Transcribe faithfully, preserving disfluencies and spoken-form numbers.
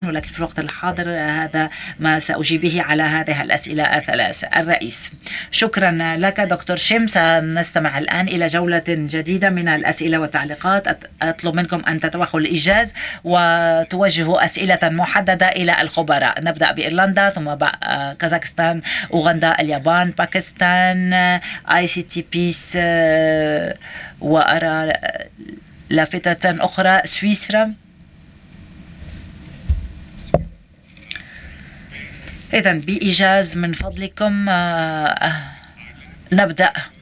ولكن في الوقت الحاضر هذا ما سأجيبه على هذه الأسئلة الثلاث. الرئيس: شكرا لك دكتور شيم. سنستمع الآن إلى جولة جديدة من الأسئلة والتعليقات. أطلب منكم أن تتوخوا الإيجاز وتوجهوا أسئلة محددة إلى الخبراء. نبدأ بإيرلندا، ثم كازاخستان، أوغندا، اليابان، باكستان، آي سي تي بيس، وأرى لافتة أخرى سويسرا. إذن بإيجاز من فضلكم نبدأ